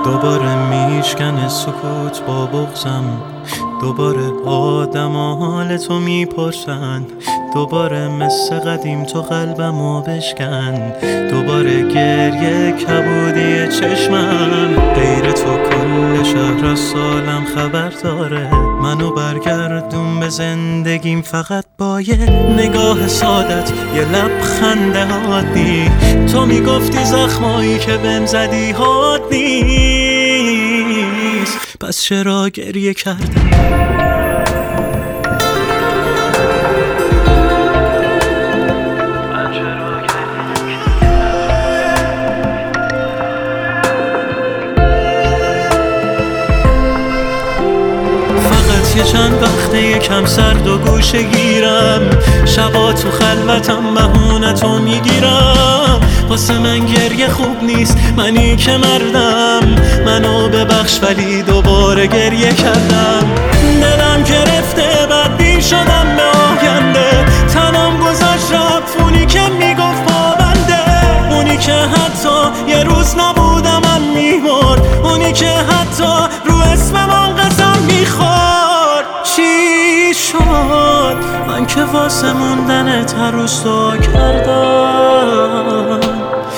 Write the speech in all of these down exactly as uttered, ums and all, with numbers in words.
دوباره میشکنه سکوت با بغضم، دوباره آدم حال تو میپرسن، دوباره مثل قدیم تو قلبمو بشکن، دوباره گریه کبودی چشمم. غیر تو کل شهر از سالم خبر داره، منو برگردون به زندگیم فقط با یه نگاه سادت، یه لبخند عادی. تو میگفتی زخمایی که بهم زدی حاد نیست، پس چرا گریه کردم؟ یه چند وقته یکم سرد و گوشه گیرم، شبا تو خلوتم بهونتو میگیرم. واسه من گریه خوب نیست، منی که مردم، منو ببخش ولی دوباره گریه کردم. دلم گرفته بدبین شدم به آینده، تنم گذاشت رفت اونی که میگفت پابنده، اونی که حتی یه روز نبودم من میمرد، اونی که حتی رو اسمم قسم میخورد. چی شد من که واسه موندنت هر روز دعا کردم؟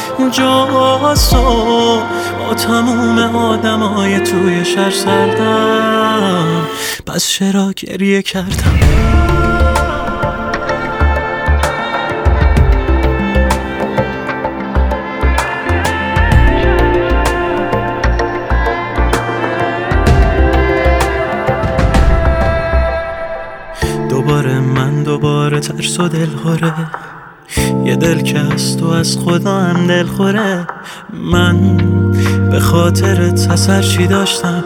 جاسو با تموم آدمای توی شهر سردم، پس چرا گریه کردم؟ دوباره من دوباره ترس و دلخوره، یه دل که از تو از خدا هم دلخوره. من به خاطرت اثر چی داشتم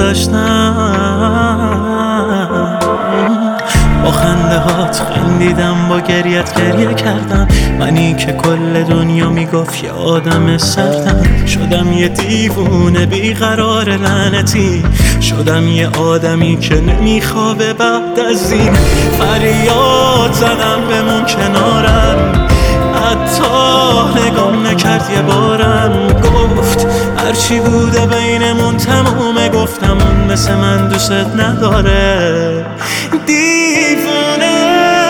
گذاشتم، با خنده هات خندیدم، با گریت گریه کردم. منی که کل دنیا میگفت یه آدم سردم، شدم یه دیوونه بیقرار لعنتی، شدم یه آدمی که نمیخوابه بعد از این. فریاد زدم بمون کنارم، حتی نگام نکرد یه بارم، گفت هرچی بوده بینمون تمومه، گفتم اون مثل من دوست نداره. دیوونه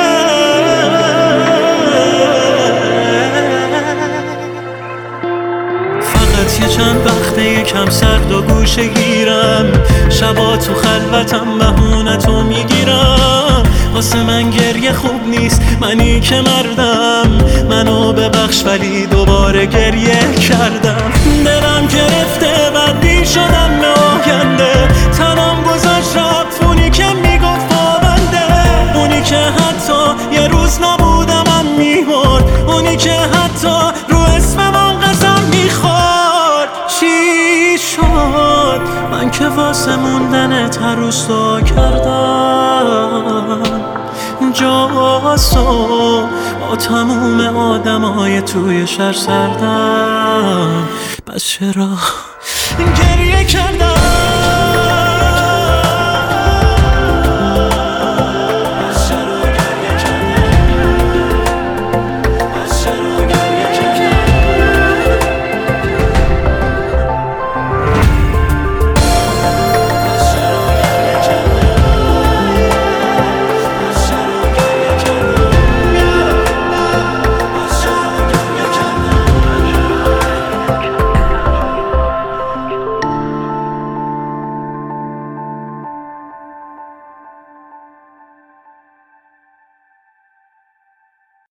فقط یه چند وقته یکم سرد و گوشه گیرم، شبا تو خلوتم بهونتو میگیرم. واسه من گریه خوب نیست، منی که مردم، منو ببخش ولی دوباره گریه کردم. دلم گرفته بدبین شدم به آینده، تنم گذاشت رفت اونی که میگفت پابنده، اونی که حتی یه روز نبودم من میمرد، اونی که حتی رو اسمم قسم میخورد. چی شد من که واسه موندنت هر روز دعا کردم؟ جاسو با تموم آدمای توی شهر سردم، پس چرا گریه کردم؟